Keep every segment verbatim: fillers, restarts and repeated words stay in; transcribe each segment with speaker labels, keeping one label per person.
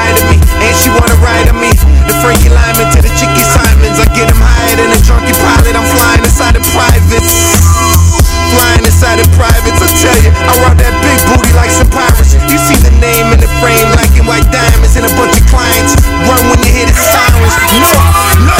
Speaker 1: side of me, and she wanna ride on me. The Frankie Lyman to the Chicky Simons, I get them higher than a drunken pilot. I'm flying inside the privates, flying inside the privates. I tell you, I rock that big booty like some pirates. You see the name in the frame, like in white diamonds, and a bunch of clients run when you hear the sirens. No, no.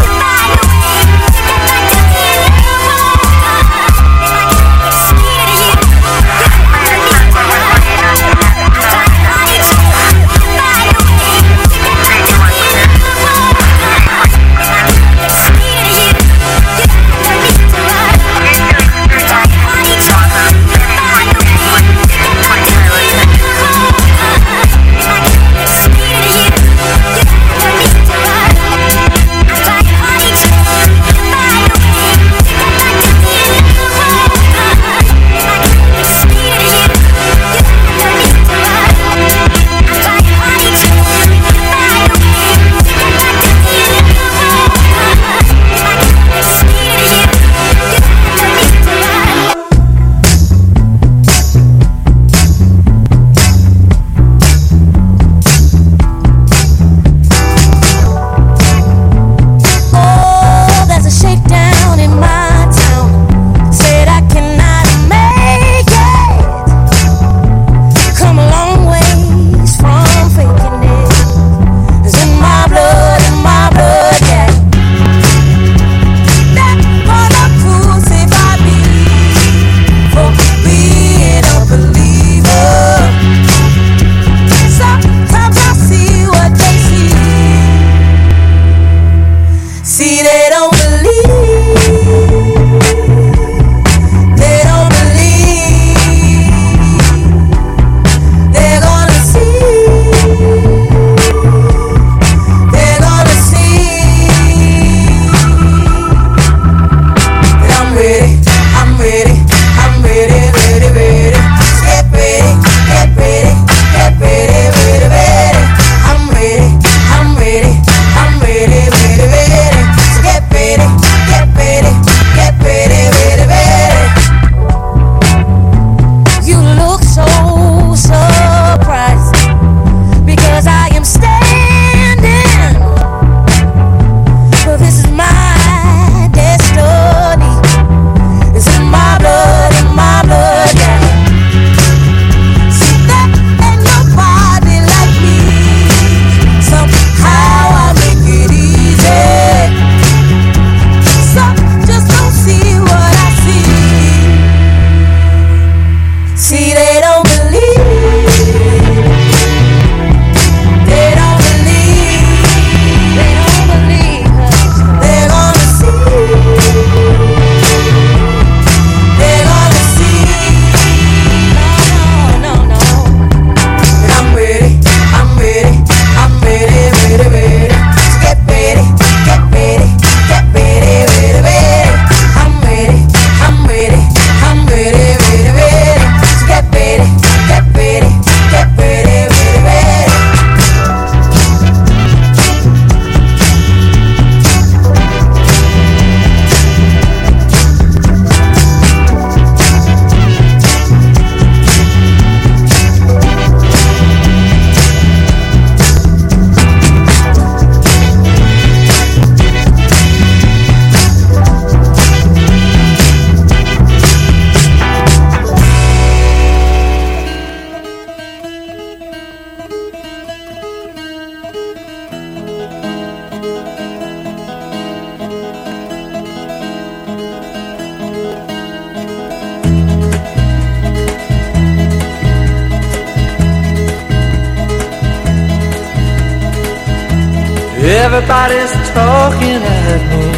Speaker 2: Everybody's talking at me.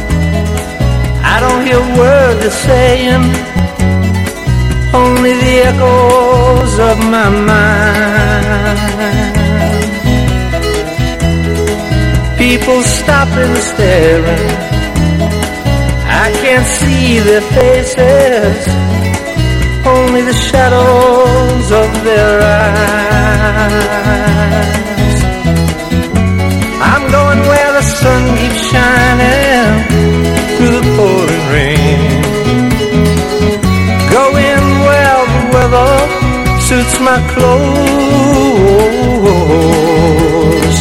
Speaker 2: I don't hear a word they're saying, only the echoes of my mind. People stopping and staring, I can't see their faces, only the shadows of their eyes. I'm going where the sun keeps shining through the pouring rain, going where the weather suits my clothes.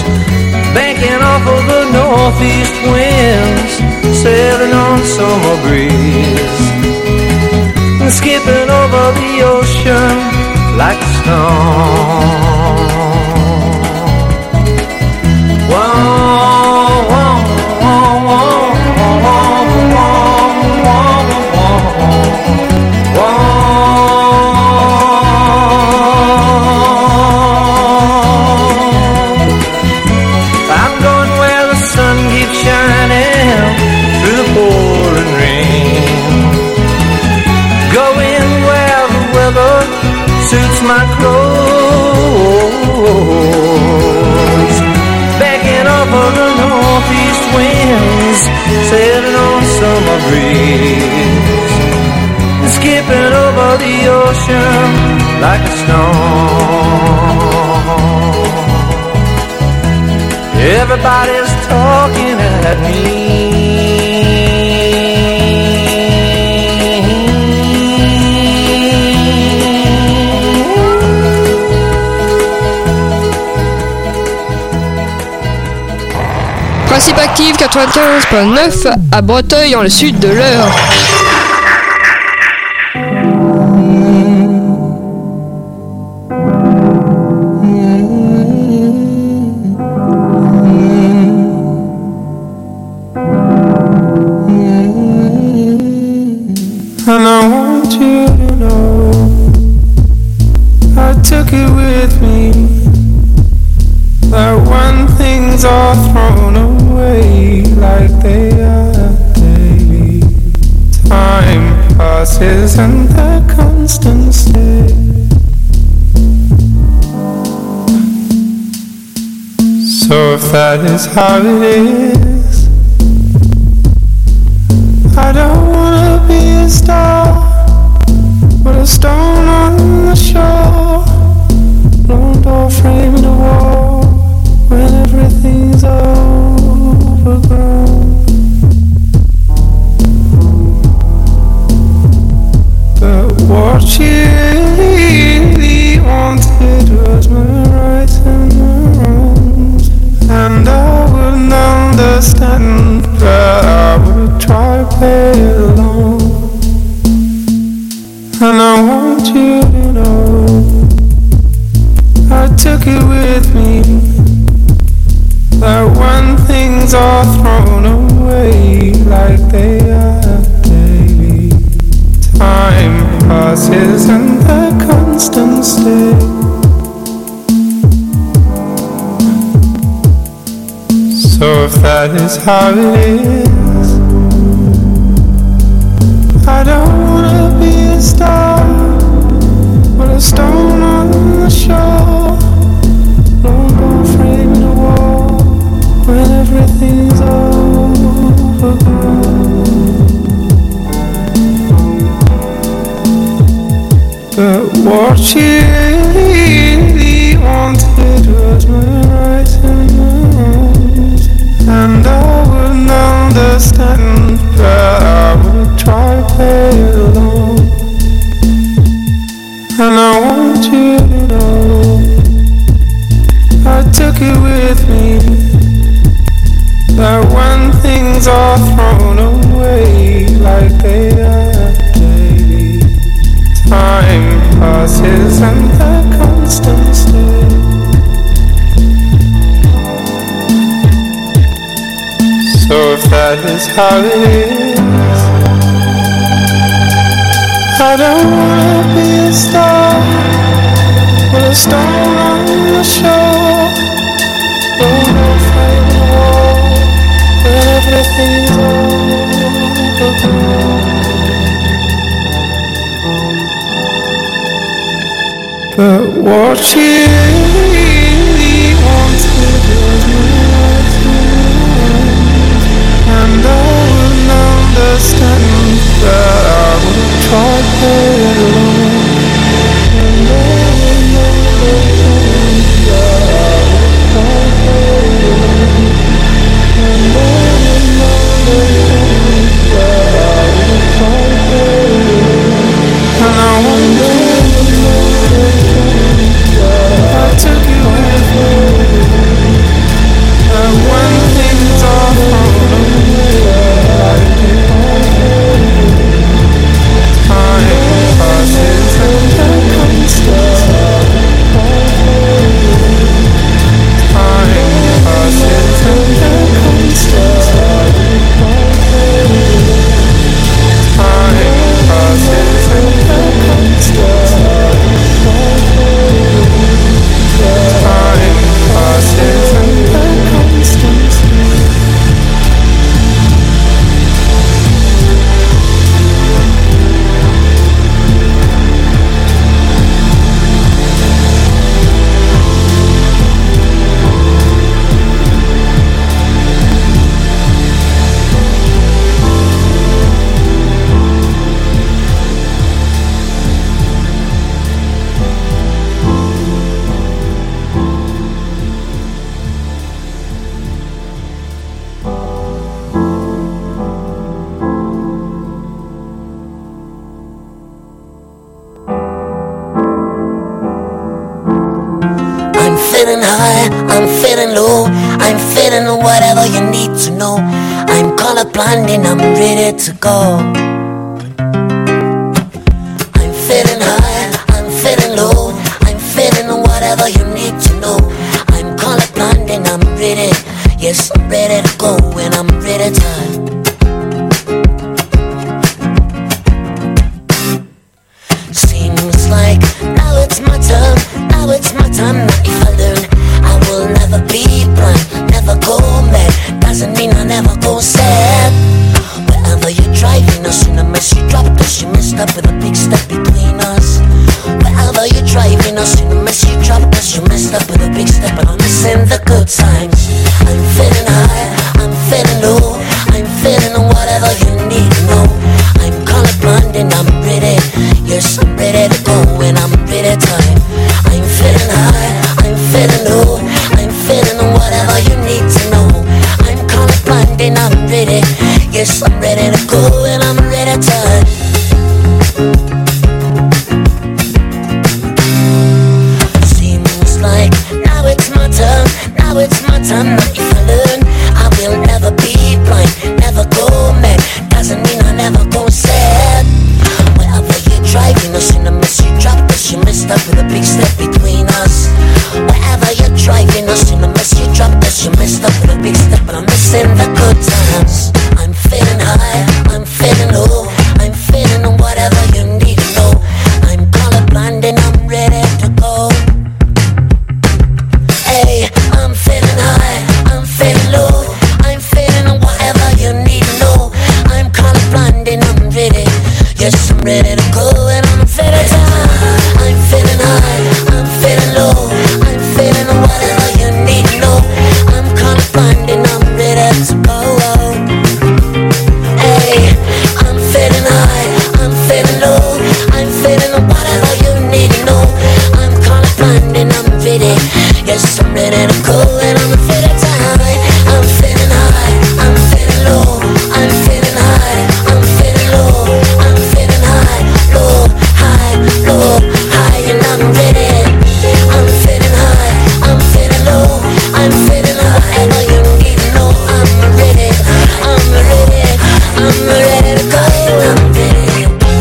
Speaker 2: northeast winds, sailing on summer breeze, and skipping over the ocean like a stone. Whoa, whoa, whoa, whoa, whoa, whoa, whoa, whoa. I'm going where the sun keeps shining through the pouring rain, going where the weather suits my clothes, backing up on the northeast winds, sailing on summer breeze, and skipping over the ocean like a stone. Everybody's talking at me.
Speaker 3: Principe Active quatre-vingt-quinze virgule neuf à Breteuil, dans le sud de l'Eure.
Speaker 4: And I want you to know I took it with me, that when things are thrown away like they are daily, time passes and the constant stay. So if that is how it is, I don't wanna be a star, but a stone on the shore, lone door framing a wall when everything's overgrown. But what she really wanted was my rights and my wrongs, and I wouldn't understand, but I would try to play along. And I want you to know I took it with me, that when things are thrown away like they are daily, time passes and the constant stay. So if that is how it is, I don't wanna be a star, but a stone on the shore, lone door framing a wall when everything's overgrown. But what she really wanted was my rights and my wrongs, and I wouldn't understand, but I would try to play along. And I want you to know I took it with me, that when things are thrown away like they are daily, time passes and the constant stay. So if that is how it is, I don't wanna be a star, but a stone on the shore, lone door framing a wall when everything's overgrown. But what she really wanted was my rights and I wouldn't understand, but I would try to play it along. And I wouldn't understand, but I would try to play it along. And I wouldn't understand, but I would try to play it along. And I wonder, I
Speaker 5: feeling low, I'm feeling whatever you need to know. I'm colorblind and I'm ready to go. I'm feeling high, I'm feeling low, I'm feeling whatever you need to know. I'm colorblind and I'm ready, yes, I'm ready to go and I'm ready to. Seems like now it's my turn, now it's my time. Now if I learn, I will never be blind, never go mad. Doesn't mean I never go sad. Wherever you're driving, I seen a mess you dropped us. You messed up with a big step between us. Wherever you're driving, I seen a mess you dropped us. You messed up with a big step, and I'm missing the good times. I'm feeling high, I'm feeling low, I'm feeling whatever you need to know. I'm colorblind and I'm ready, yes, I'm ready to go and I'm ready time. I'm feeling high, I'm feeling low, I'm feeling whatever you need to know. I'm colorblind and I'm ready, yes, I'm ready to go and I'm ready time. Seems like now it's my turn, now it's my time. Now if I learn, I will never be blind, never go mad. Doesn't mean I never go sad. Wherever you're driving, I seen a mess you dropped us. You messed up with a big step between us. Wherever you're driving, I seen a mess you dropped us. You messed up with a big step, but I'm missing the good times. I'm feeling high, I'm feeling low, I'm feeling whatever you need to know. I'm colorblind and I'm ready to go. Hey, I'm feeling high, I'm feeling low, I'm feeling whatever you need to know. I'm colorblind and I'm ready, yes, I'm ready to go and I'm feeling high. I'm feeling high, I'm feeling low, I'm feeling whatever you need to know. I'm colorblind and I'm ready to go. Hey, I'm feeling high, I'm feeling low, I'm feeling whatever you need to know. I'm colorblind and I'm ready, yes, I'm ready to go and I'm feeling high. I'm feeling high, I'm feeling low, I'm feeling high, I'm feeling low, I'm feeling high, low, high, low, high, and I'm ready. I'm feeling high, I'm feeling low, I'm feeling whatever you need to know. I'm ready, I'm ready, I'm ready to go, I'm ready.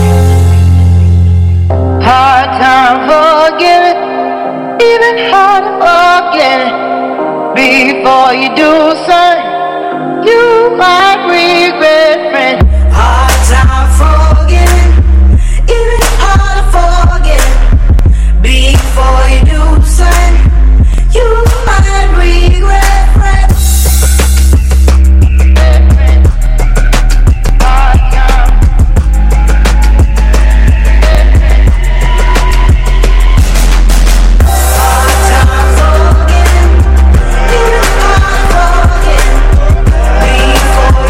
Speaker 2: Hard time forgiving, even hard to forget. Before you do something, you might regret, friend. Hard time forgiving, even hard to forget. Before you do something, you might regret, friend. Hard time. Hard time forgiving, even hard to forget. Before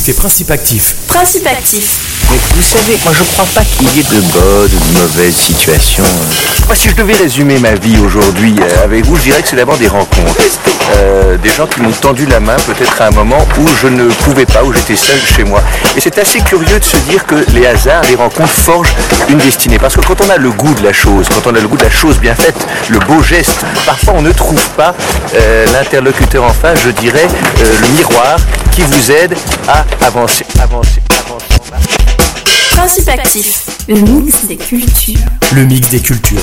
Speaker 6: écoutez Principe Actif.
Speaker 7: Principe Actif.
Speaker 8: Mais vous savez, moi je crois pas qu'il y ait de bonnes ou de mauvaises situations. Moi, si je devais résumer ma vie aujourd'hui euh, avec vous, je dirais que c'est d'abord des rencontres. Euh, des gens qui m'ont tendu la main peut-être à un moment où je ne pouvais pas, où j'étais seul chez moi. Et c'est assez curieux de se dire que les hasards, les rencontres forgent une destinée. Parce que quand on a le goût de la chose, quand on a le goût de la chose bien faite, le beau geste, parfois on ne trouve pas euh, l'interlocuteur en face, je dirais, euh, le miroir qui vous aide à avancer, avancer, avancer en marche.
Speaker 7: Principe Actif, le mix des cultures.
Speaker 6: Le mix des cultures.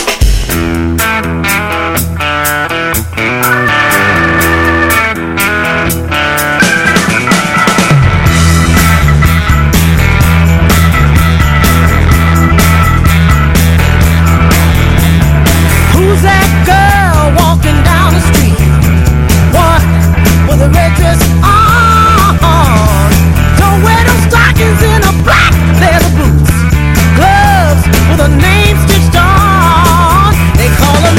Speaker 9: Who's that girl walking down the street? One with a red dress on. Don't wear those stockings in a black leather boots. Gloves with a name stitched on. They call her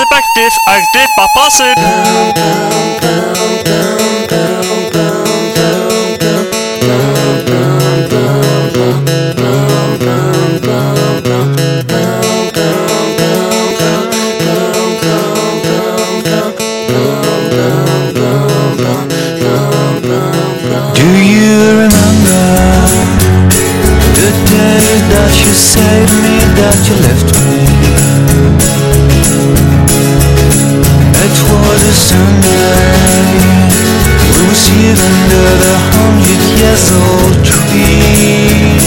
Speaker 10: Principactif, acté par principe.
Speaker 4: Do you remember the day that you said to me that you left me? It was a Sunday. We were sitting under the hundred years old tree,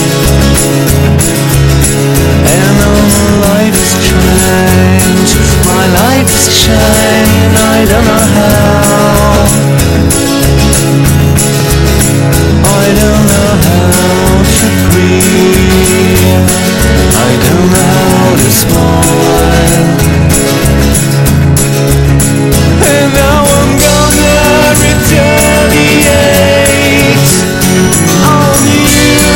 Speaker 4: and all my life has changed. My life has changed. I don't know how. I don't know how to breathe. I don't know how to smile. And now I'm gonna retaliate on you,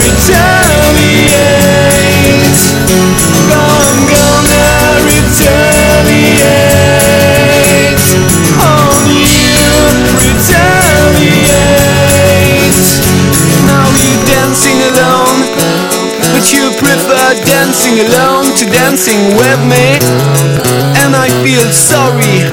Speaker 4: retaliate. I'm gonna retaliate on you, retaliate. Now you're dancing alone, but you prefer dancing alone to dancing with me. And I feel sorry